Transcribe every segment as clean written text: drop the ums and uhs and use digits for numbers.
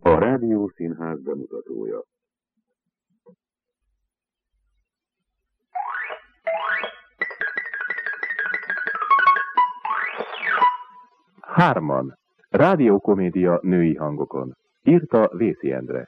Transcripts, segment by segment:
A Rádiószínház bemutatója. Hárman. Rádiókomédia női hangokon. Írta Vészi Endre.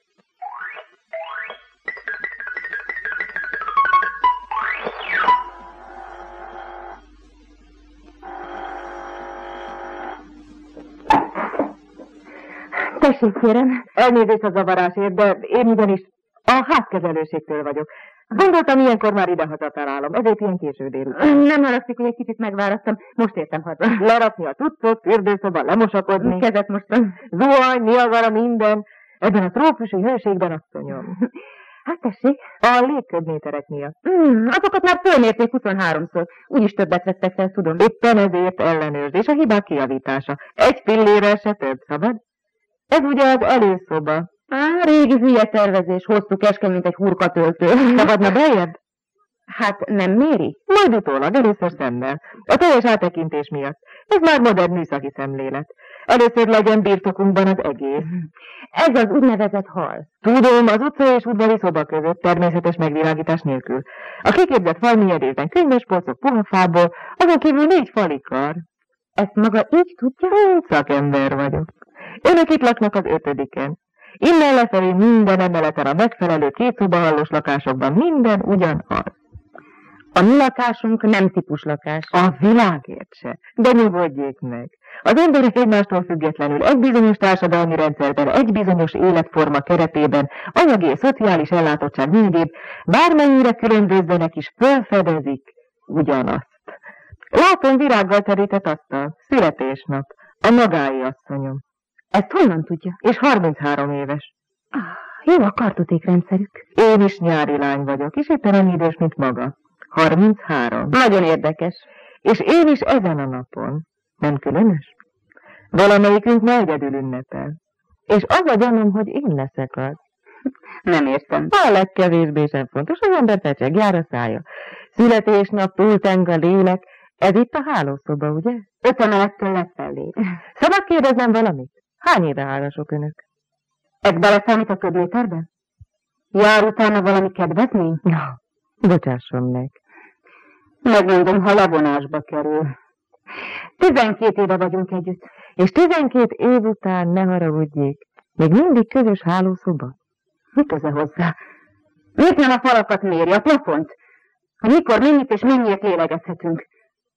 Tessék, kérem, elnézést a zavarásért, de én ugyanis a házkezelőségtől vagyok. Gondoltam, ilyenkor már idehaza találom, ezért ilyen késő délután. Nem haragszik, hogy egy kicsit megváraztam, most értem haza. Lerakni a cuccot, fürdőszoba, lemosakodni. Kezet mostam. Zuhany, Niagara, minden. Ebben a trópusi hőségben, asszonyom. Hát tessék, a légköbméterek miatt. Azokat már fölmérték 23-szor. Úgyis többet vettek fel, tudom. Éppen ezért ellenőrzés, a hibák kijavítása. Egy pillérrel se több, szabad? Ez ugye az előszoba. Régi hülye tervezés, hosszú keskeny, mint egy hurkatöltő. Szabadna beljebb? Hát nem méri? Majd utólag, először szemmel. A teljes áttekintés miatt. Ez már modern műszaki szemlélet. Először legyen birtokunkban az egész. Ez az úgynevezett hal. Tudom, az utca és udvari szoba között, természetes megvilágítás nélkül. A kiképzett falmélyedésben könyvespolcok puha fából, azon kívül 4 falikar. Ezt maga így tudja? Szakember vagyok. Önök itt laknak az 5-en. Innen lefelé minden emeleten a megfelelő 2 szobahallós lakásokban minden ugyanaz. A mi lakásunk nem típuslakás. A világért se. De nyugodjék meg. Az emberek egymástól függetlenül egy bizonyos társadalmi rendszerben, egy bizonyos életforma keretében, anyagi és szociális ellátottság mindébb, bármennyire különbözzenek is, felfedezik ugyanazt. Látom virággal terített asztal, születésnap, a magái asszonyom. Ezt honnan tudja? És 33 éves. Jó a kartotékrendszerük. Én is nyári lány vagyok, és éppen annyi idős, mint maga. 33. Nagyon érdekes. És én is ezen a napon. Nem különös? Valamelyikünk ma egyedül ünnepel. És az a gyanúm, hogy én leszek az. Nem értem. A legkevésbé sem fontos, az ember fecseg, jár a szája. Születésnap, túlteng a lélek. Ez itt a hálószoba, ugye? 5 emelettől lefelé. Szabad kérdeznem valamit? Hány éve hálások önök? Ez beleszámít a köbméterbe? Jár utána valami kedvezmény? Ja, bocsásson meg. Megmondom, ha levonásba kerül. 12 éve vagyunk együtt. És 12 év után, ne haragudjék, még mindig közös hálószoba? Mi köze hozzá? Miért nem a falakat méri, a plafont? Hogy mikor, mennyit és mennyiért lélegezhetünk?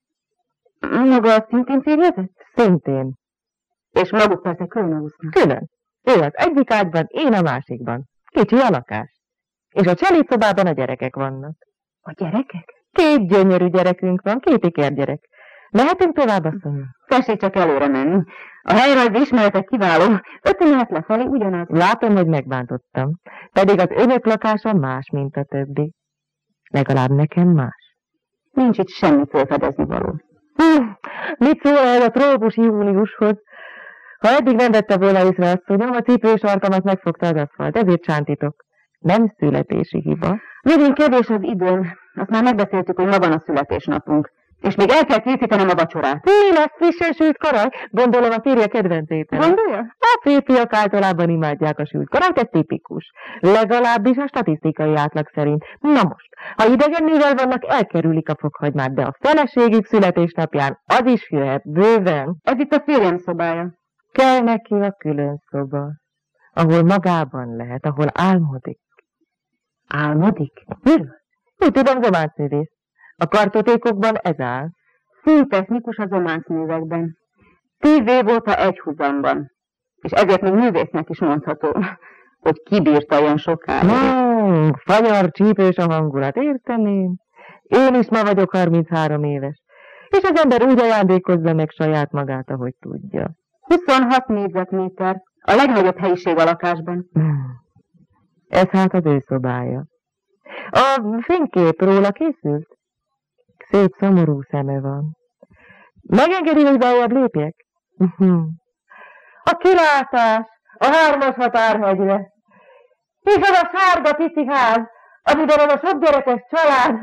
Maga azt szintén férjezett? Szintén. És maguk persze külön úsznak. Külön. Ő az egyik ágyban, én a másikban. Kicsi a lakás. És a cselédszobában a gyerekek vannak. A gyerekek? 2 gyönyörű gyerekünk van, 2 ikergyerek. Mehetünk tovább, asszonyom? Tessék csak előre menni. A helyrajzi ismeretek kiváló. 5 emelet lefelé ugyanaz. Látom, hogy megbántottam. Pedig az önök lakása más, mint a többi. Legalább nekem más. Nincs itt semmi felfedezni való. Mit szól ez a trópusi júliushoz? Ha eddig nem vette volna észre, asszonyom, a cipős arkamat megfogta az aszfalt, ezért csántítok. Nem születési hiba. Nagyon kevés az időm. Azt már megbeszéltük, hogy ma van a születésnapunk. És még el kell készítenem a vacsorát. Mi lesz frissen sült karak? Gondolom a férje kedvenc étel. Gondolja? A férfiak általában imádják a sült karak, ez tipikus. Legalábbis a statisztikai átlag szerint. Na most, ha idegen nővel vannak, elkerülik a fokhagymát, de a feleségük születésnapján az is jöhet bőven. Ez itt a férjem szobája. Kell neki a külön szoba, ahol magában lehet, ahol álmodik. Álmodik? Miről? Úgy tudom, zománcművész. A kartotékokban ez áll. Színtechnikus a zománcművekben. 10 év óta egyhuzamban. És ezért még művésznek is mondható, hogy kibírta olyan sokáig. Fanyar, csípős a hangulat, érteném. Én is ma vagyok 33 éves. És az ember úgy ajándékozza meg saját magát, ahogy tudja. 26 négyzetméter, a legnagyobb helyiség a lakásban. Ez hát az ő szobája. A fénykép róla készült? Szép szomorú szeme van. Megengedi, hogy beljebb lépjek? A kilátás a 3-as határhegyre. És az a sárga pici ház, amiben az a sok gyerekes család.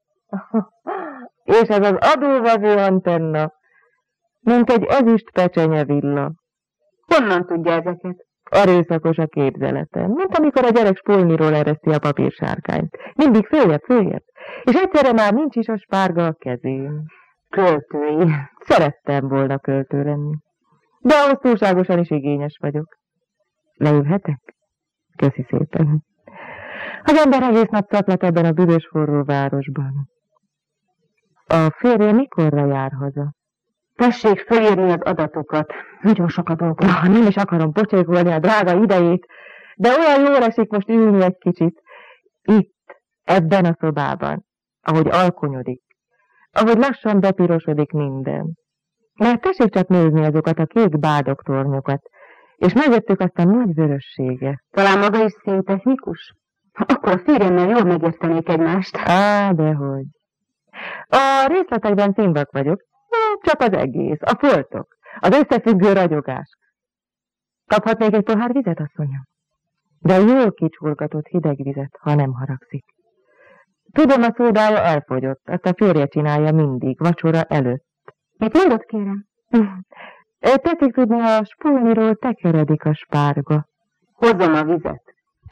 És ez az adóvező antenna, mint egy ezüst pecsenye villa. Honnan tudja ezeket? Erőszakos a képzeletem, mint amikor a gyerek spolniról ereszti a papírsárkányt. Mindig följebb, és egyszerre már nincs is a spárga a kezén. Költői. Szerettem volna költő lenni. De ahhoz túlságosan is igényes vagyok. Leülhetek? Köszi szépen. Az ember egész nap szaklat ebben a büdös forró városban. A férje mikorra jár haza? Tessék fölírni az adatokat. Nagyon sok a dolgom. Nem is akarom pocsékolni a drága idejét, de olyan jól esik most ülni egy kicsit. Itt, ebben a szobában, ahogy alkonyodik, ahogy lassan bepirosodik minden. Mert tessék csak nézni azokat a kék bádogtornyokat, és mögöttük azt a nagy vörösséget. Talán maga is színtechnikus? Akkor a férjemmel jól megértenék egymást. Á, dehogy. A részletekben színvak vagyok. Csak az egész, a foltok, az összefüggő ragyogás. Kaphatnék egy pohár vizet, asszonyom? De jól kicsurgatott hideg vizet, ha nem haragszik. Tudom, a szódája elfogyott, azt a férje csinálja mindig, vacsora előtt. Mit mondod, kérem? Tetszik tudni, a spulniról tekeredik a spárga. Hozzam a vizet.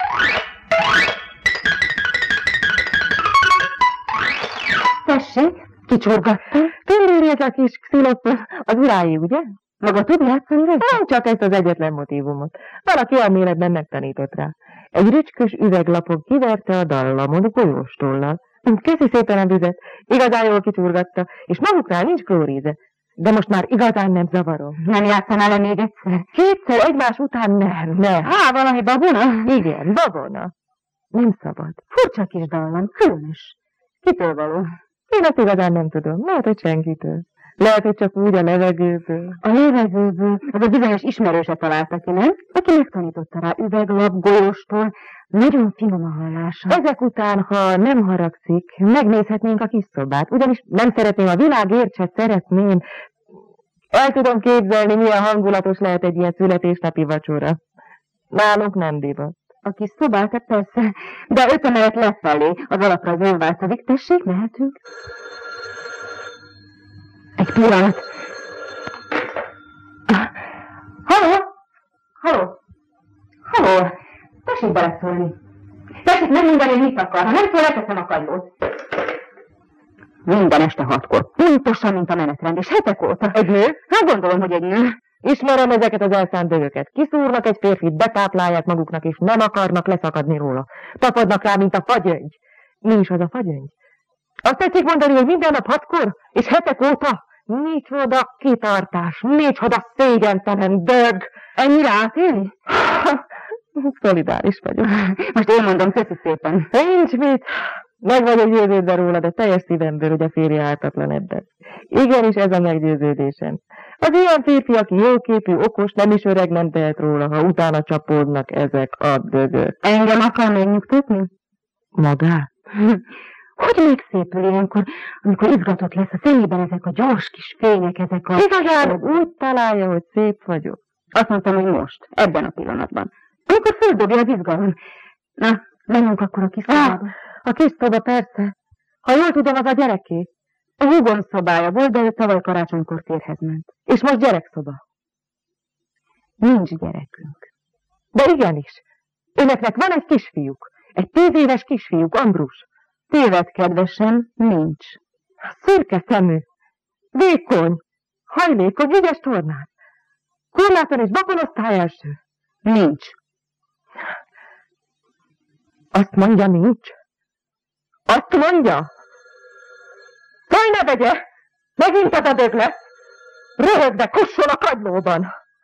Tessék, kicsorgatta. Tündéri ez a kis xilofon, az urái, ugye? Maga tud játszani rá? Nem csak ezt az egyetlen motívumot. Valaki elméletben megtanított rá. Egy rücskös üveglapon kiverte a dallamot golyóstollal. Köszi szépen a vizet, igazán jól kicsurgatta, és maguknál nincs klóríze. De most már igazán nem zavarom. Nem játszanál le még egyszer? Kétszer egymás után nem. Valami babona? Igen, babona. Nem szabad. Furcsa kis dallam, különös. Kitől való? Én azt igazán nem tudom. Lehet, hogy senkitől. Lehet, hogy csak úgy a levegőből. A levegőből? Az a bizonyos ismerőse találta ki, nem? Aki megtanította rá üveglap, golyóstól. Nagyon finom a hallása. Ezek után, ha nem haragszik, megnézhetnénk a kis szobát. Ugyanis nem szeretném, a világ értse, szeretném. El tudom képzelni, milyen hangulatos lehet egy ilyen születésnapi vacsora. Nálunk nem divat. A kis szobát, persze, de 5 emelet lefelé, az alapra az nem változik. Tessék, mehetünk? Egy pillanat. Halló! Tessék beleszólni. Tessék megmondani, hogy mit akar. Ha nem szól, leteszem a kagylót. Minden este 6-kor. Pontosan, mint a menetrend, és hetek óta. Egy nő? Hát gondolom, hogy egy nő. Ismerem ezeket az elszánt dögöket. Kiszúrnak egy férfit, betáplálják maguknak, és nem akarnak leszakadni róla. Tapadnak rá, mint a fagyöngy. Mi is az a fagyöngy? Azt tetszik mondani, hogy minden nap 6-kor, és hetek óta? Micsoda kitartás, micsoda szégyentelen dög. Ennyire átélni? Szolidáris vagyok. Most én mondom, köszi szépen. Nincs mit. Meg vagyok győződve róla, de teljes szívemből, hogy a férje ártatlan ebben. Igenis ez a meggyőződésem. Az ilyen férfiak jóképű, okos, nem is öreg, nem tehet róla, ha utána csapódnak ezek a dögök. Engem akar megnyugtatni? Magát? Hogy megszépül ilyenkor, amikor izgatott lesz a szemében ezek a gyors kis fények, ezek a... Igazán úgy találja, hogy szép vagyok. Azt mondtam, hogy most, ebben a pillanatban. Amikor földobja az izgalom. Na, menjünk akkor a kis szobába. A kis szoba, persze. Ha jól tudom, az a gyereké. A húgom szobája volt, de ő tavaly karácsonykor férhez ment. És most gyerekszoba. Nincs gyerekünk. De igenis. Önöknek van egy kisfiúk. Egy 10 éves kisfiúk, Ambrus. Téved, kedvesem, nincs. Szürke szemű. Vékony. Hajlékony, ügyes tornás. Korláton és bakonosztály első. Nincs. Azt mondja, nincs. Azt mondja? Szólj, ne vegye! Megint az a dög lesz! Röhög, de kusson a kagylóban!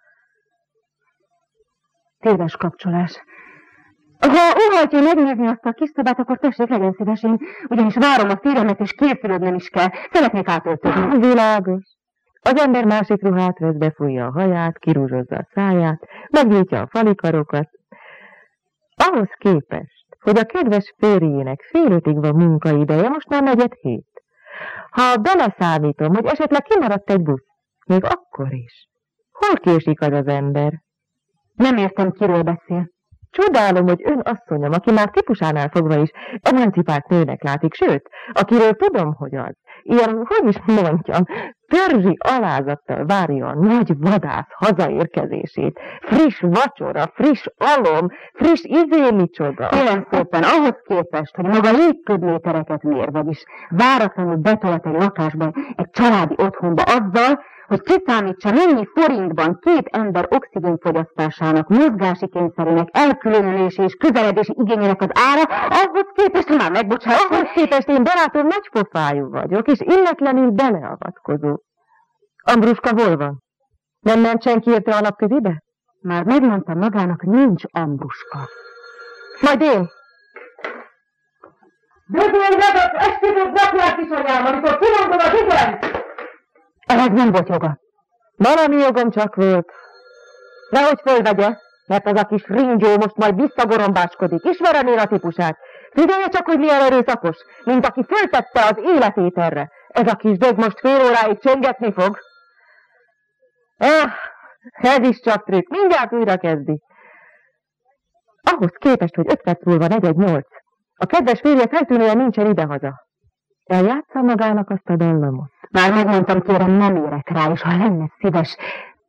Téves kapcsolás. Ha óhajtja megnézni azt a kis szobát, akkor tessék, legyen szíves, én ugyanis várom a férjemet, és készülődnem is kell. Szeretnék átöltözni. Világos. Az ember másik ruhát vesz, befújja a haját, kirúzsozza a száját, megnyitja a falikarokat. Ahhoz képest, hogy a kedves férjének fél 5-ig van munkaideje, most már 4:07. Ha beleszámítom, hogy esetleg kimaradt egy busz, még akkor is. Hol késik az az ember? Nem értem, kiről beszél. Csodálom, hogy ön asszonyom, aki már típusánál fogva is emancipált nőnek látik, sőt, akiről tudom, hogy az. Ilyen, hogy is mondjam, törzsi alázattal várja a nagy vadász hazaérkezését. Friss vacsora, friss alom, friss micsoda. Kérem szépen, ahhoz képest, hogy maga légköbmétereket mér, vagyis váratlanul betolt egy lakásban, egy családi otthonba azzal, hogy kiszámítsa, mennyi forintban 2 ember oxigénfogyasztásának, mozgási kényszerének, elkülönülési és közeledési igényének az ára, ahhoz képest már megbocsátom. Ahhoz képest én barátom nagypofájú vagyok, és illetlenül beleavatkozó. Ambruska hol van? Nem ment senki érte a napközibe? Már megmondtam magának, nincs Ambruska. Majd én. Bögöljedett esküvőt napját is anyám, amikor kimondom az igen! Ehhez nem volt joga. Valami jogom csak volt. Nehogy fölvegye, mert az a kis ringyó most majd visszagorombáskodik. Ismerem én a típusát. Figyelje csak, hogy milyen erőszakos, mint aki föltette az életét erre. Ez a kis dög most fél óráig csöngetni fog. Ez is csak trükk. Mindjárt újra kezdi. Ahhoz képest, hogy 5 perc múlva 4:08. A kedves férje feltűnően nincsen idehaza. Eljátsza magának azt a dallamot. Már megmondtam, kérem, nem érek rá, és ha lenne szíves...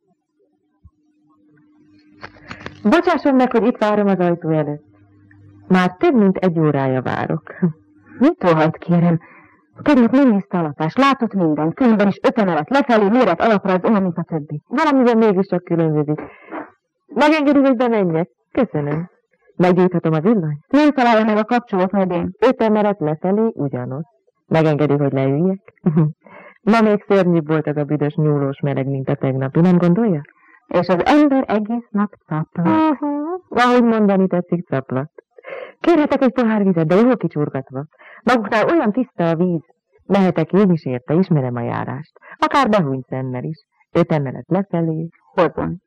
Bocsásson meg, hogy itt várom az ajtó előtt. Már több mint 1 órája várok. Mit tolhajt, kérem? Tegnap nem nézte a lakást, látott mindent, különben is 5 emelet lefelé, méret alapra az olyan, mint a többi. Valamiben mégiscsak különbözik. Megengedi, hogy bemenjek? Köszönöm. Meggyújthatom a villanyt? Nem találja meg a kapcsolót, majd én. 5 emelet lefelé ugyanott. Megengedi, hogy leüljek? Ma még szörnyűbb volt az a büdös nyúlós meleg, mint a tegnapi, nem gondolja? És az ember egész nap caplat. Ahogy mondani tetszik, caplat. Kérhetek egy pohár vizet, de jól kicsurgatva. Maguknál olyan tiszta a víz. Mehetek én is érte, ismerem a járást. Akár behúny szemmel is. 5 emelet lefelé. Hozom.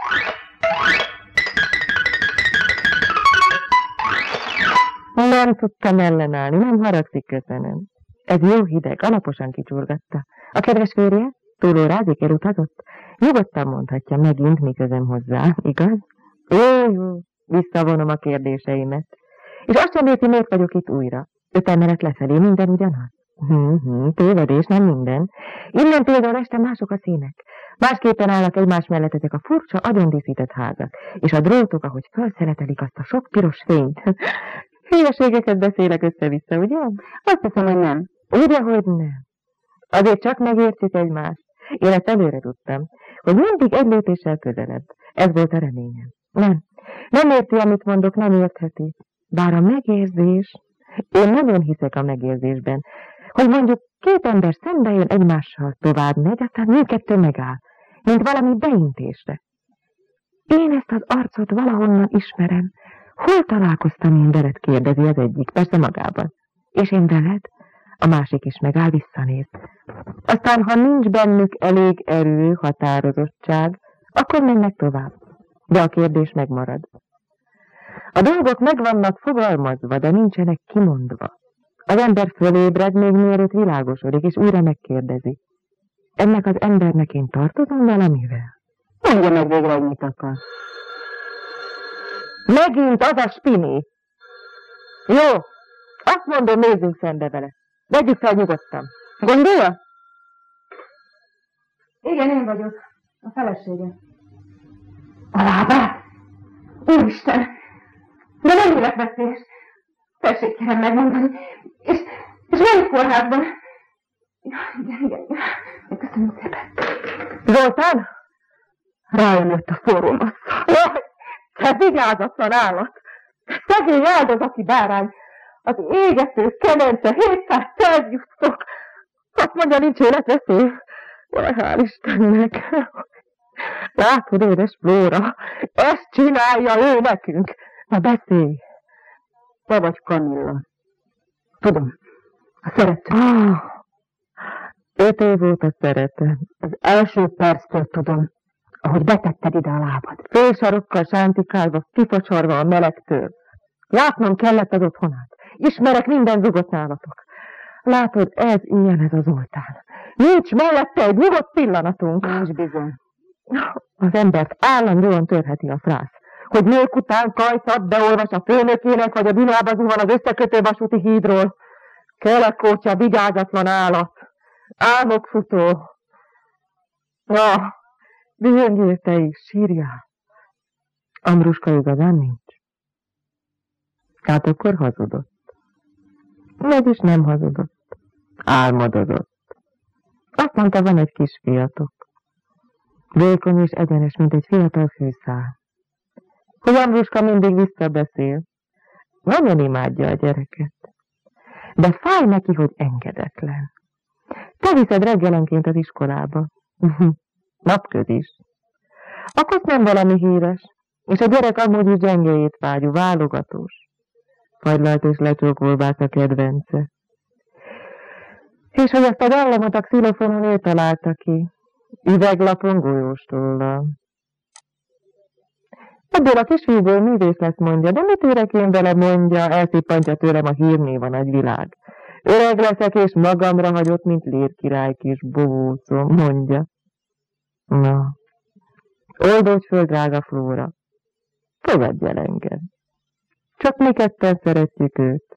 Nem tudtam ellenállni, nem haragszik, köszönöm. Ez jó hideg, alaposan kicsurgatta. A kedves férje? Túlórázik, elutazott? Nyugodtan mondhatja, megint mi közöm hozzá, igaz? Jó, visszavonom a kérdéseimet. És azt sem érti, miért vagyok itt újra. 5 emelet lefelé, minden ugyanaz? Tévedés, nem minden. Innen például este mások a színek. Másképpen állnak egymás mellett ezek a furcsa, agyondíszített házak. És a drótok, ahogy felszeletelik azt a sok piros fényt. Hülyeségeket beszélek össze-vissza, ugye? Azt hiszem, hogy nem. Ugye, hogy nem. Azért csak megértjük egymást. Én ezt előre tudtam, hogy mindig egy lépéssel közelebb. Ez volt a reményem. Nem érti, amit mondok, nem értheti. Bár a megérzés, én nagyon hiszek a megérzésben, hogy mondjuk 2 ember szembe jön egymással, tovább megy, aztán mindkettő megáll, mint valami beintésre. Én ezt az arcot valahonnan ismerem. Hol találkoztam én veled, kérdezi az egyik, persze magában. És én veled? A másik is megáll, visszanéz. Aztán, ha nincs bennük elég erő, határozottság, akkor mennek tovább. De a kérdés megmarad. A dolgok meg vannak fogalmazva, de nincsenek kimondva. Az ember fölébred, még mielőtt világosodik, és újra megkérdezi. Ennek az embernek én tartozom valamivel? Mondja meg végre, hogy mit akar. Megint az a spini. Jó, azt mondom, nézzünk szembe vele. Vegyük fel nyugodtan. Gondolja? Igen, én vagyok. A felesége. A lábát? Úristen! De nem életveszélyes. Tessék, kérem megmondani. És melyik kórházban? Igen. Köszönöm szépen. Zoltán? Rájönött a forró massza. Jaj, te vigyázatlan állat. Szegény áldozati bárány. Az égető kemence 700 Celsius-fok. Azt mondja, nincs életveszély. Jaj, hál' Istennek. Látod, édes Flóra, ezt csinálja ő nekünk. Na beszélj. Te vagy Kamilla. Tudom, a szerető. 5 év óta szeretem. Az első perctől tudom, ahogy betetted ide a lábad. Félsarokkal sántikálva, kifacsorva a melegtől. Látnom kellett az otthonát. Ismerek minden zugot nálatok. Látod, ez ilyen ez az Zoltán. Nincs mellette egy nyugodt pillanatunk. Nincs bizony. Az embert állandóan törheti a frász. hogy nők után kajszat beolvas a főnökének, vagy a Dunába zuhan az összekötő vasúti hídról. Kelekótya, vigyázatlan állat. Álmokfutó. Na, dühöngél te is, sírjál. Ambruska igazán nincs. Hát akkor hazudott. Mégis nem hazudott. Álmodozott. Azt mondta, van egy kis fiatok. Vékony és egyenes, mint egy fiatal fűszál. Hogy Ambruska mindig visszabeszél. Nagyon imádja a gyereket. De fáj neki, hogy engedetlen. Te viszed reggelenként az iskolába. Napköd is. Akkor nem valami híres. És a gyerek amúgy is gyenge étvágyú, válogatós. Fagylalt és lecsókolvát a kedvence. És hogy ezt a dallamot a xylofonon ő találta ki. Üveglapon golyóstollal. Ebből a kisfiúból művész lesz, mondja, de mit érek én vele, mondja, elszippantja tőlem a hírnév a nagyvilág. Öreg leszek és magamra hagyott, mint lérkirály kis bohócom, mondja. Na, oldódj föl, drága Flóra. Fogadj el engem. Csak mi ketten szeretjük őt.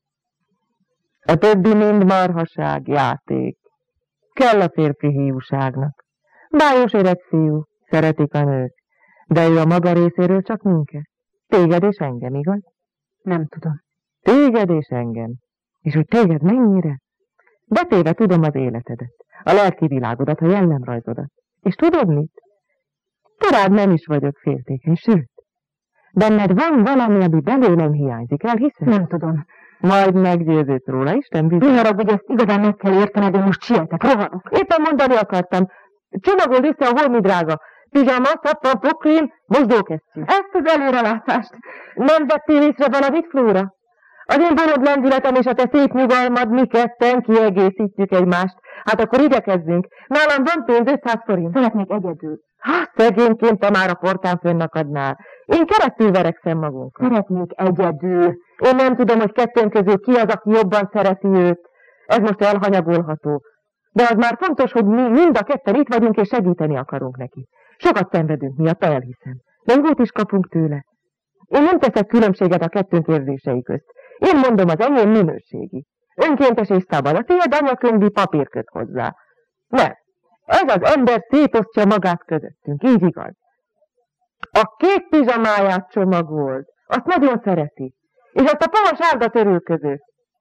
A többi mind marhaság, játék. Kell a férfi hiúságnak. Bájos öreg fiú, szeretik a nők. De ő a maga részéről csak minket. Téged és engem, igaz? Nem tudom. Téged és engem. És hogy téged mennyire? Betéve tudom az életedet, a lelki világodat, a jellemrajzodat. És tudod mit? Tovább nem is vagyok féltékeny, sőt. Benned van valami, ami belőlem hiányzik, elhiszed? Nem tudom. Majd meggyőződsz róla, Isten bizony. Ne haragudj, ezt igazán meg kell értened, de most sietek, rohanok. Éppen mondani akartam. Csomagold össze a holmi drága. Pizsama, szappan, pokrém, mosdókesztyű. Ezt az előrelátást. Nem vettél észre valamit, Flóra? Az én borod lendületem és a te szép nyugalmad, mi ketten kiegészítjük egymást. Hát akkor igyekezzünk. Nálam van pénz, 500 forint. Szeretnék egyedül. Hát, szegényként te már a portán fönnakadnál. Én keresztül verekszem magunkat. Szeretnék egyedül. Én nem tudom, hogy kettőnk közül ki az, aki jobban szereti őt. Ez most elhanyagolható. De az már fontos, hogy mi mind a ketten itt vagyunk, és segíteni akarunk neki. Sokat szenvedünk miatt, elhiszem. De jót is kapunk tőle. Én nem teszek különbséget a kettőnk érzései közt. Én mondom, az enyém minőségi. Önkéntes és szabad. A tiéd anyakönyvi papír köt hozzá. Nem. Ez az ember szétosztja magát közöttünk. Így igaz. A kék pizsamáját csomagold. Azt nagyon szereti. És azt a pavas árda törülköző.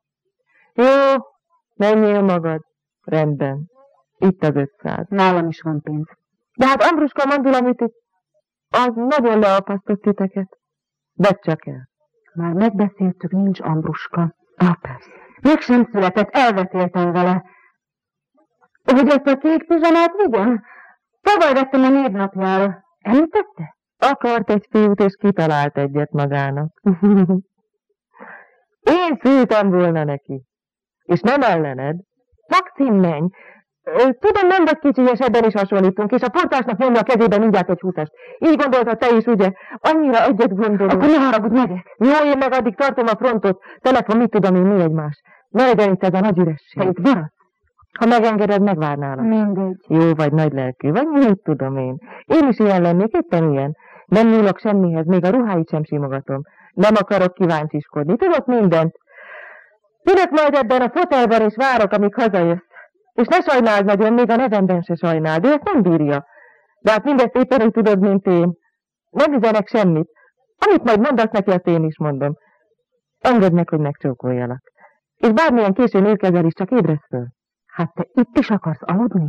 Jó, menjél magad. Rendben. Itt az 500. Nálam is van pénz. De hát Ambruska mandulamütő, az nagyon leapasztott titeket. Vedd csak el. Már megbeszéltük, nincs Ambruska. Persze. Meg sem született, elbeszéltem vele. Hogy ezt a kék pizsamát vigyen? Tavaly vettem a névnapjára. Említette? Akart egy fiút, és kitalált egyet magának. Én szültem volna neki. És nem ellened. Maxim, menj! Tudom, nem vagy kicsi, és ebben is hasonlítunk, és a portásnak nyomja a kezében mindjárt egy 20-ast. Így gondoltad te is, ugye? Annyira egyet gondolod. Akkor ne haragudj, megyek. Jó, én meg addig tartom a frontot. Telefon, mit tudom én, mi egymás. Ne legyen itt ez a nagy üresség. Te itt maradsz? Ha megengeded, megvárnálak. Mindegy. Jó, vagy nagy lelkű, vagy mit tudom én. Én is ilyen lennék, éppen ilyen. Nem nyúlok semmihez, még a ruháit sem simogatom. Nem akarok kíváncsiskodni, tudok mindent. Ülök majd ebben a fotelben, és várok, amíg hazajössz. És ne sajnáld nagyon, még a nevemben se sajnáld, ő ezt nem bírja. De hát mindezt éppen úgy tudod, mint én. Nem üzenek semmit. Amit majd mondasz neki, azt én is mondom. Engedd meg, hogy megcsókoljalak. És bármilyen későn érkezel is, csak ébredsz föl. Hát te itt is akarsz aludni?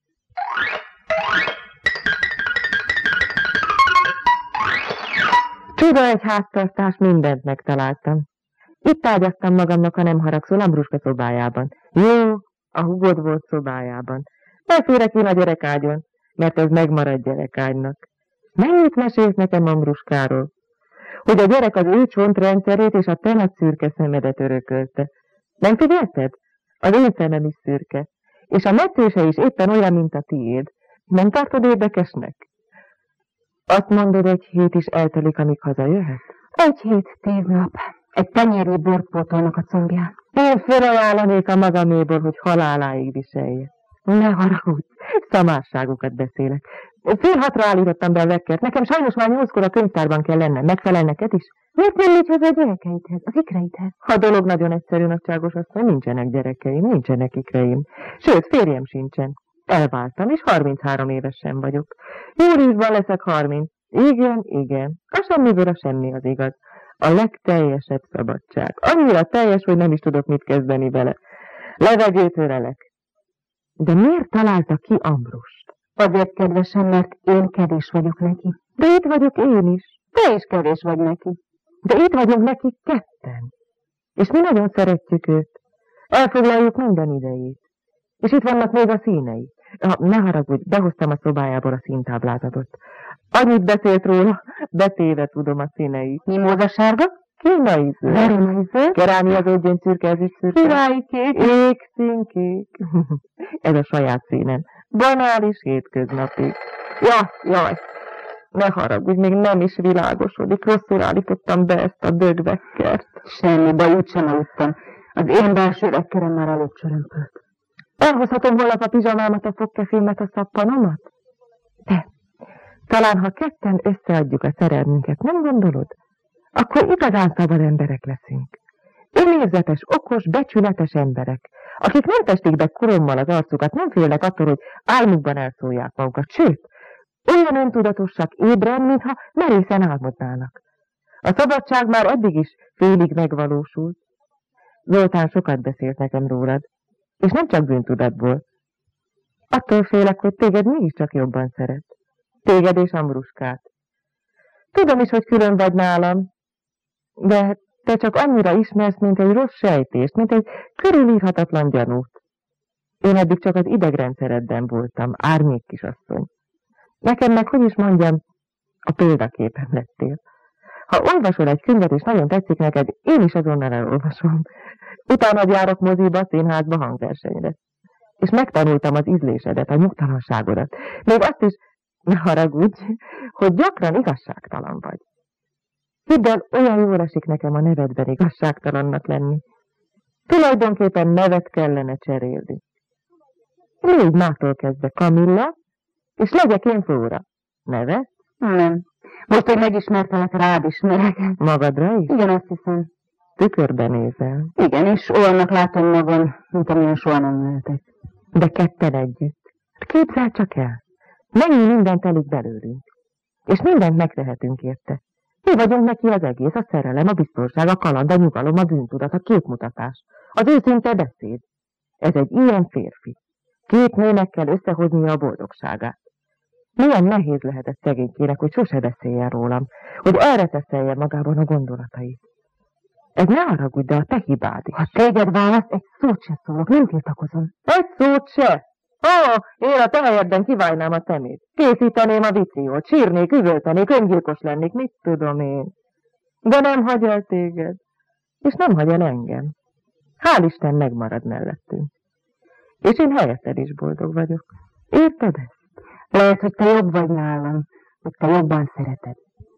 Csuda egy háztartás, mindent megtaláltam. Itt ágyaztam magamnak, ha nem haragszol, Ambruska szobájában. Jó, a hugod volt szobájában. Elférek én a gyerekágyon, mert ez megmarad gyerekágynak. Mennyit mesélsz nekem Ambruskáról? Hogy a gyerek az ő csontrendszerét és a te nagy szürke szemedet örökölte. Nem figyelted? Az én szemem is szürke. És a metszése is éppen olyan, mint a tiéd. Nem tartod érdekesnek? Azt mondod, egy hét is eltelik, amíg hazajöhet? 1 hét, 10 nap. Egy tenyérnyi bort pótolnak a combján. Én felajánlanék a magaméból, hogy haláláig viselje. Ne haragudj, szamárságokat beszélek. 5:30 állítottam be a vekkert. Nekem sajnos már 8-kor a könyvtárban kell lennem. Megfelel neked is? Miért nem mégy haza a gyerekeidhez, az ikreidhez? A dolog nagyon egyszerű, nagyságos asszony, nincsenek gyerekeim, nincsenek ikreim. Sőt, férjem sincsen. Elváltam, és 33 éves sem vagyok. Júliusban leszek 30. Igen. A semmiből a semmi az igaz. A legteljesebb szabadság. Annyira teljes, hogy nem is tudok mit kezdeni vele. Levegőt ölelek. De miért találta ki Ambrost? Azért, kedvesem, mert én kevés vagyok neki. De itt vagyok én is. Te is kevés vagy neki. De itt vagyunk neki ketten. És mi nagyon szeretjük őt. Elfoglaljuk minden idejét. És itt vannak még a színei. Ne haragudj, behoztam a szobájából a színtáblázatot. Annyit beszélt róla, betéve tudom a színeit. Mimózasárga? Kínai zöld. Veronai zöld? Kerámiazódjon szürke, ezüst szürke. Királyi kék. Égszínkék. Ez a saját színem. Banális hétköznapi. Jaj. Ne haragudj, még nem is világosodik. Rosszul állítottam be ezt a dögvekkert. Semmi baj, úgysem aludtam. Az én belső rekkerem már előbb csörömpölt. Elhozhatom holnap a pizsamámat, a fogkefilmet, a szappanomat? De, talán ha ketten összeadjuk a szerelmünket, nem gondolod? Akkor igazán szabad emberek leszünk. Önérzetes, okos, becsületes emberek, akik nem festik be korommal az arcukat, nem félnek attól, hogy álmukban elszólják magukat, sőt, olyan öntudatosak, ébren, mintha merészen álmodnának. A szabadság már eddig is félig megvalósult. Zoltán sokat beszélt nekem rólad, és nem csak bűntudatból. Attól félek, hogy téged mégiscsak jobban szeret. Téged és Ambruskát. Tudom is, hogy külön vagy nálam, de te csak annyira ismersz, mint egy rossz sejtést, mint egy körülírhatatlan gyanút. Én eddig csak az idegrendszeredben voltam, árnyék kisasszony. Nekem meg, hogy is mondjam, a példaképem lettél. Ha olvasol egy könyvet, és nagyon tetszik neked, én is azonnal elolvasom. Utána járok moziba, színházba, hangversenyre. És megtanultam az ízlésedet, a nyugtalanságodat. Még azt is, ne haragudj, hogy gyakran igazságtalan vagy. Hidd el, olyan jól esik nekem a nevedben igazságtalannak lenni. Tulajdonképpen nevet kellene cserélni. Légy mától kezdve Kamilla, és legyek én Flóra. Neve? Nem. Most, hogy megismertelek, rád ismerek. Magadra is? Igen, azt hiszem. Tükörben nézel. Igen, és olyannak látom magam, mint amilyen soha nem lehetek. De ketten együtt. Képzeld csak el. Mennyi mindent telik belőlünk. És mindent megtehetünk érte. Mi vagyunk neki az egész, a szerelem, a biztonság, a kaland, a nyugalom, a bűntudat, a képmutatás, az őszinte beszéd. Ez egy ilyen férfi. 2 nőnek kell összehoznia a boldogságát. Milyen nehéz lehet ez szegénykének, hogy sose beszéljen rólam, hogy elreteszelje magában a gondolatait. Ez ne haragudj, de a te hibád is. Ha téged választ, egy szót se szólok, nem tiltakozom. Egy szót se? Én a te helyedben kiválnám a temét. Készíteném a viciót, sírnék, üvöltenék, öngyilkos lennék, mit tudom én. De nem hagy el téged, és nem hagy el engem. Hál' Isten megmarad mellettünk. És én helyetted is boldog vagyok. Érted ezt? Lehet, hogy te jobb vagy nálam, hogy te jobban szereted.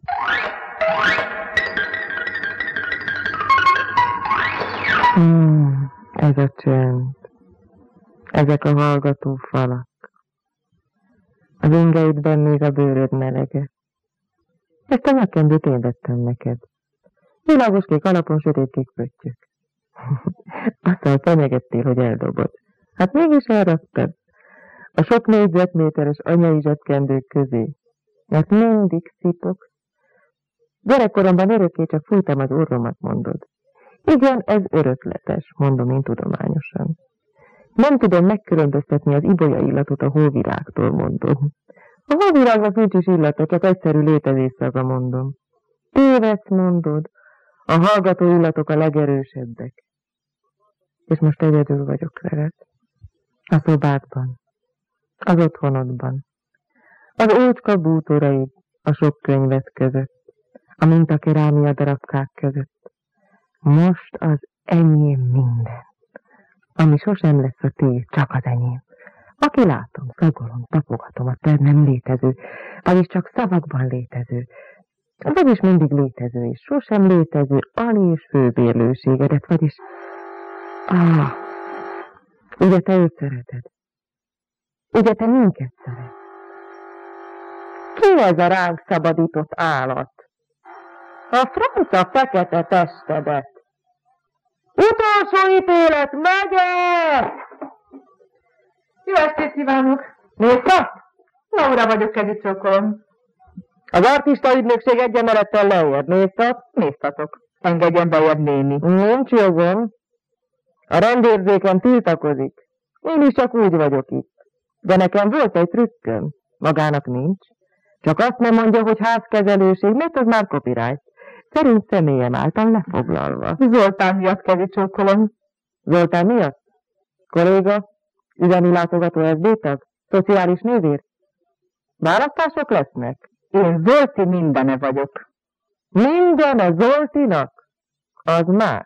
Ez a csend. Ezek a hallgató falak. Az ingeidben még a bőröd melege. Ezt a nyakkendőt én vettem neked. Világoskék alapon sötétkék pöttyök. Aztán fenyegettél, hogy eldobod. Hát mégis elraktad. A sok négyzetméteres anyai zsebkendők közé. Mert mindig szipogsz. Gyerekkoromban örökké csak fújtam az orromat, mondod. Igen, ez örökletes, mondom én tudományosan. Nem tudom megkülönböztetni az ibolya illatot a hóvirágtól, mondom. A hóvirágnak nincs is illata, csak egyszerű létezés szaga, mondom. Tévedsz, mondod. A hallgató illatok a legerősebbek. És most egyedül vagyok veled. A szobádban. Az otthonodban. Az ócska bútoraid a sok könyvet között. A mintakerámia darabkák között. Most az enyém minden. Ami sosem lesz a tiéd, csak az enyém. Aki látom, szagolom, tapogatom a te nem létező, vagyis csak szavakban létező, vagyis mindig létező és sosem létező ali és főbérlőségedet, vagyis... ugye te őt szereted? Ugye te minket szeretsz? Ki ez a ránk szabadított állat? A franca fekete testedet. Utolsó ítélet, megyek! Jó estét kívánok! Nézta? Laura vagyok, kezicsokolom. Az artista ügynökség egy emelettel lejjebb, nézta? Néztatok. Engedjen bejebb néni. Nincs jogom. A rendérzéken tiltakozik. Én is csak úgy vagyok itt. De nekem volt egy trükköm. Magának nincs. Csak azt nem mondja, hogy házkezelőség, mert az már copyright. Szerint személyem által lefoglalva. Zoltán miatt kezicsokolom. Zoltán miatt? Kolléga? Üzemi látogató SZB tag? Szociális nővér? Választások lesznek? Én Zolti mindene vagyok. Mindene Zoltinak? Az más.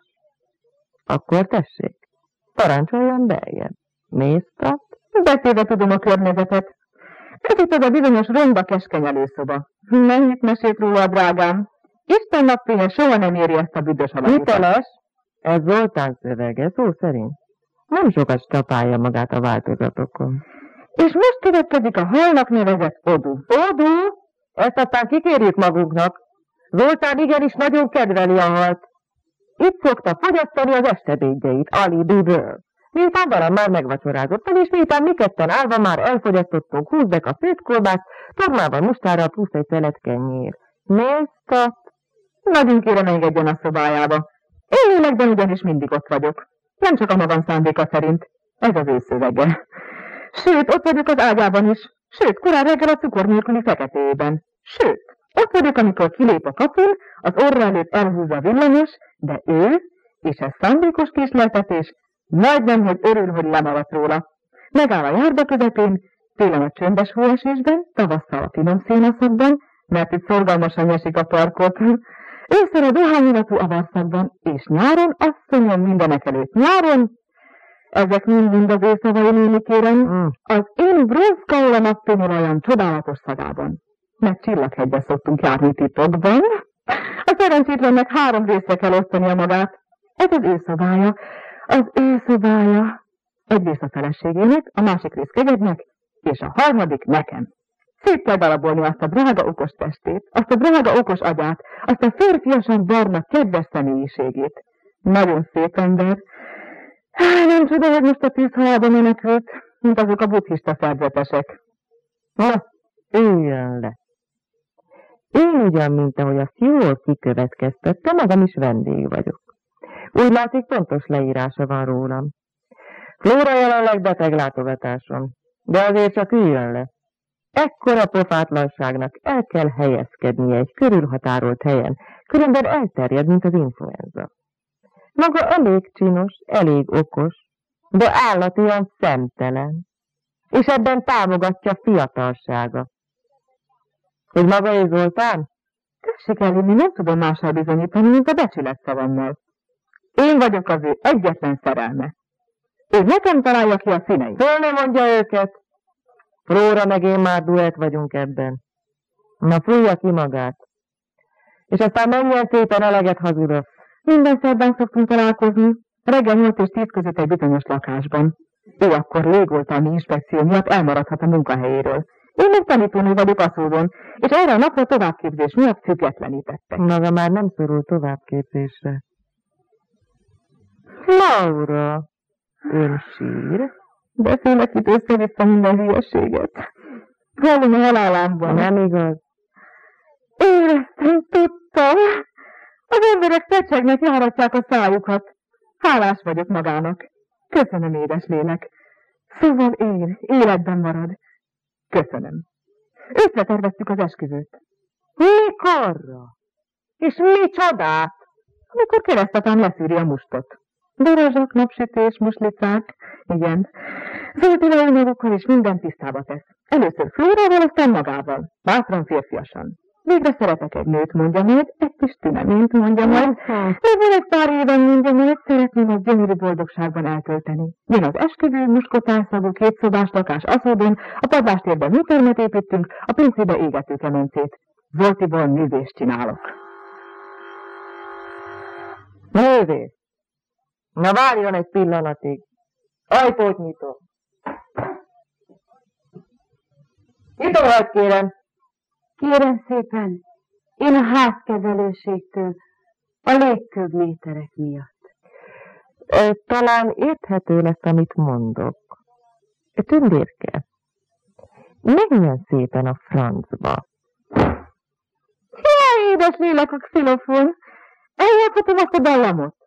Akkor tessék, parancsoljon beljebb. Néztat? Beszélve tudom a környezetet. Ez itt az a bizonyos ronda keskeny előszoba. Mennyit mesélt róla a drágám? Isten napfénye soha nem éri ezt a büdös alagutat. Hiteles? Ez Zoltán szövege, szó szerint. Nem sokat stapálja magát a változatokon. És most következik a halnak nevezett Odu. Odu? Ezt aztán kikérjük magunknak. Zoltán igenis nagyon kedveli a halt. Itt szokta fogyasztani az estebédjeit, alibiből. Miután valam már megvacsorázottan, és miután mi ketten állva már elfogyasztottunk 20 deka főtkolbászt, tormában mustára plusz egy szelet kenyér. Néztat! Nagyon kérem, engedjen a szobájába. Én lélekben ugyanis mindig ott vagyok. Nem csak a magam szándéka szerint. Ez az ő szövege. Sőt, ott vagyok az ágyában is. Sőt, korán reggel a cukor nélküli feketéjében. Sőt, ott vagyok, amikor kilép a kapun, az orra előtt elhúzza a villanyos, de ő, és ez szándékos késleltetés, majdnem, hogy örül, hogy lemaradt róla. Megáll a járda közepén, télen a csöndes hóesésben, tavasszal a finom szénaszakban, mert itt szorgalmasan nyesik a parkot. Ősszel a dohányillatú avarszakban, és nyáron, asszonyom, mindenekelőtt nyáron, ezek mind az ő szavai, néni kérem, az én bronzkaula napfényolajam csodálatos szagában. Mert Csillaghegybe szoktunk járni titokban. A szerencsétlennek 3 részre kell osztania magát. Ez az ő szobája, az ő szobája. Egy rész a feleségének, a másik rész kegyednek, és a harmadik nekem. Szét kell darabolni azt a drága okos testét, azt a drága okos agyát, azt a férfiasan barna, kedves személyiségét. Nagyon szép ember. Nem csoda, hogy most a tűzhalába menekült, mint azok a buddhista szerzetesek. Na, üljön le. Én ugyan, mint ahogy azt jól kikövetkeztette, magam is vendég vagyok. Úgy látszik, pontos leírása van rólam. Flóra jelenleg beteg látogatáson, de azért csak üljön le. Ekkora pofátlanságnak el kell helyezkednie egy körülhatárolt helyen, különben elterjed, mint az influenza. Maga elég csinos, elég okos, de állatian szemtelen, és ebben támogatja fiatalsága. Hogy maga ő Zoltán? Tessék elinni, nem tudom mással bizonyítani, mint a becsület szavammal. Én vagyok az ő egyetlen szerelme. Ő nekem találja ki a színeit. Föl ne mondja őket. Flóra meg én már duett vagyunk ebben. Na, fújja ki magát. És aztán menjen szépen eleget hazudott. Minden szerdán szoktunk találkozni. Reggel 8 és 10 között egy bizonyos lakásban. Ő akkor légoltalmi inspekció miatt elmaradhat a munkahelyéről. Én meg tanítónő vagyok Aszódon, és erre a napra továbbképzés miatt függetlenítettek. Maga már nem szorul továbbképzésre. Laura, ön sír? De félek itt össze-vissza minden hülyeséget. Hallom a halálámban. Nem igaz. Éreztem, tudtam. Az emberek fecsegnek, járatják a szájukat. Hálás vagyok magának. Köszönöm, édes lélek. Szóval életben marad. Köszönöm. Összeterveztük az esküvőt. Mikorra? És mi csodát? Amikor keresztapám leszűri a mustot. Darazsak, napsütés, muslicák. Igen. Zoltival magukkal is minden tisztába tesz. Először Flórával, aztán magával. Bátran, férfiasan. Végre szeretek egy nőt, mondja majd, egy kis tüneményt, mondja majd. Ezzel egy pár éven mondja majd, szeretném a gyönyörű boldogságban eltölteni. Jön az esküvő, muskotálszagú, 2 szobás lakás Aszódon, a padlástérben műtermet építünk, a pincébe égető kemencét. Zoltiból művést csinálok. Művész! Na várjon egy pillanatig. Ajtót nyitom. Nyitom, hogy kérem. Kérem szépen, én a házkezelőségtől, a légköbméterek miatt. Talán érthető lesz, amit mondok. Tündérke, menjen szépen a francba. Jaj, édes lélek a xilofon! Eljátszhatom azt a dallamot.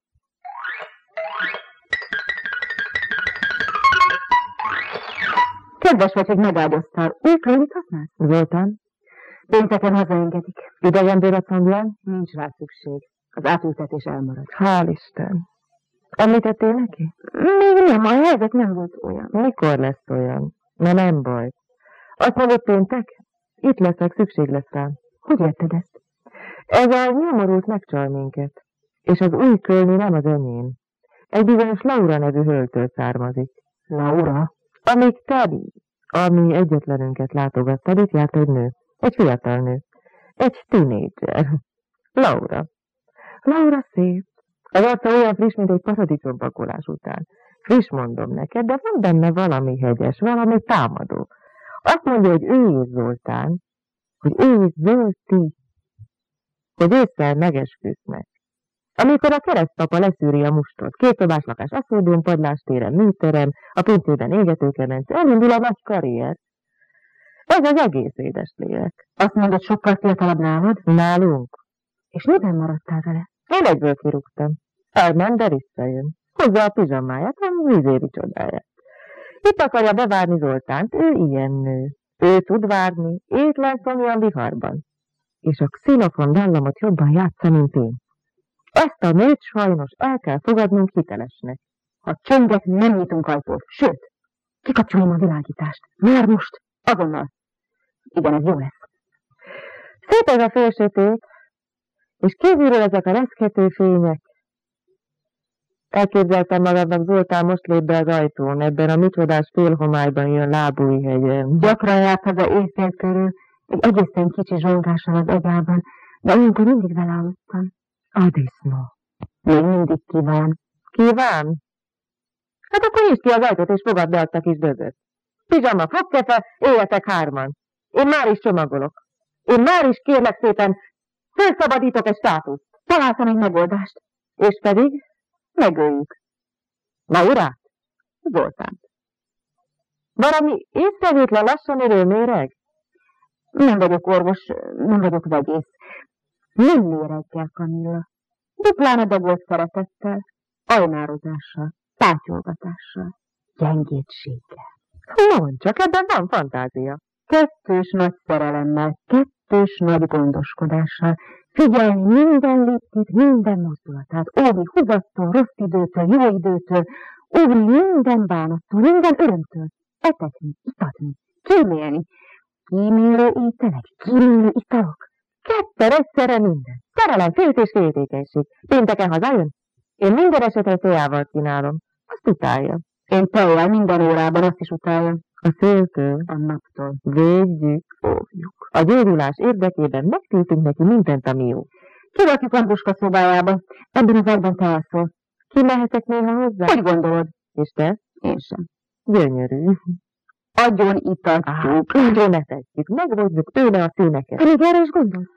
Kedves vagy, hogy megáldoztál. Új klónit használsz? Zoltán? Pénteken hazaengedik. Idegenből a combján? Nincs rá szükség. Az átültetés elmarad. Hál' Isten. Említettél neki? Még nem, a helyzet nem volt olyan. Mikor lesz olyan? Na nem baj. Azt mondod péntek? Itt leszek, szükség lesz rám. Hogy érted ezt? Ez a nyomorult megcsal minket. És az új kölni nem az enyém. Egy bizonyos Laura nevű hölgytől származik. Laura? Amíg te, ami egyetlenünket látogattad, itt járt egy nő. Egy fiatal nő. Egy tínédzser. Laura. Laura szép. Az arca olyan friss, mint egy paradicsompakolás után. Friss mondom neked, de van benne valami hegyes, valami támadó. Azt mondja, hogy ő és Zoltán, hogy ő és Zolti, hogy ősszel megesküsznek. Amikor a keresztapa leszűri a mustot, 2 szobás lakás aszódón, padlástéren, műterem, a pincében égetőkemence, elindul a nagy karrier. Ez az egész édes lélek. Azt mondod, sokkal fiatalabb nálad? Nálunk. És miben maradtál vele? Én egyből kirúgtam. Elment, de visszajön. Hozzá a pizsamáját, a művéri csodáját. Itt akarja bevárni Zoltánt, ő ilyen nő. Ő tud várni, étlen szomjan viharban. És a xilofon dallamot jobban játsza, mint én. Ezt a nőt sajnos el kell fogadnunk hitelesnek. Ha csönget nem nyitunk ajtót, sőt, kikapcsolom a világítást. Már most, azonnal. Igen, ez jó lesz. Szép ez a félsötét, és kívülről ezek a reszkető fények. Elképzeltem magadnak, Zoltán most lép be az ajtón, ebben a micsodás félhomályban jön Lábújhegyen. Gyakran járt haza éjfél körül, egy egészen kicsi zsolgással az egában, de olyankor mindig vele aludtam. A disznó. Még mindig kíván. Kíván? Hát akkor nyisd ki az ajtót, és fogadd be azt a kis dögöt. Pizsama, fogkefe, éljetek 3-an. Én már is csomagolok. Én már is kérlek szépen, felszabadítok egy státuszt. Találtam egy megoldást. És pedig megöljük. Laurát? Zoltánt. Valami észrevétlen lassan érő méreg? Nem vagyok orvos, nem vagyok vegyész. Nem méreggel, Kamilla. Duplán adagolt szeretettel, ajnározással, pátyolgatással, gyengétséggel. Mondd csak, ebben van fantázia. 2 nagy szerelemmel, 2 nagy gondoskodással, figyelni minden léptét, minden mozdulatát, óvni húzattól, rossz időtől, jó időtől, óvni minden bánattól, minden örömtől, etetni, itatni, kímélni, kímélő ételek, kímélő italok. 2 egyszerre minden. Szerelem, féltés, féltékenység. Pénteken hazajön? Én minden esetre tojával kínálom. Azt utálja. Én tejjel minden órában, azt is utálja. A széltől, a naptól. Védjük, óvjuk. A gyógyulás érdekében megtiltünk neki mindent, ami jó. Kirakjuk Andruska szobájába. Ebben az ágyban te alszol. Ki mehetek néha hozzá? Hogy gondolod? És te? Én sem. Gyönyörű. Agyon itatjuk. Agyon etetjük. Megvonjuk tőle a színeket. Pedig erre is gondolsz?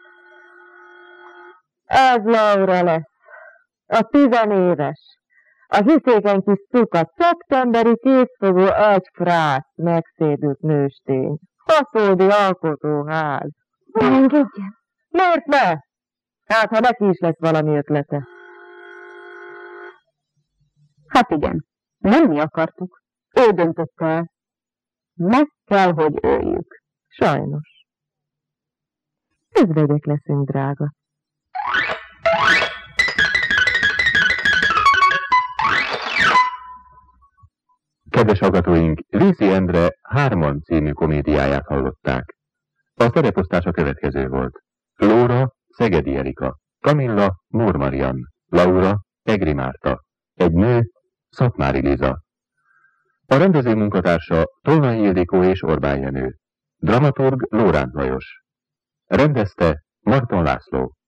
Ez Laura lesz. A 10 éves. A hiszékeny kis szukat, szeptemberi készfogó egyfrász megszédült nőstény. Haszódi alkotóház. Ne engedjen. Miért ne? Hát, ha neki is lesz valami ötlete. Hát igen, nem mi akartuk. Ő döntött el. Meg kell, hogy öljük. Sajnos. Özvegyek leszünk, drága. Kedves hallgatóink, Vészi Endre 3-an című komédiáját hallották. A szereposztás a következő volt. Lóra, Szegedi Erika, Kamilla, Mór Marian, Laura, Egri Márta, egy nő, Szatmári Liza. A rendező munkatársa Tolnai Ildikó és Orbán Jenő. Dramaturg Lóránt Lajos. Rendezte Marton László.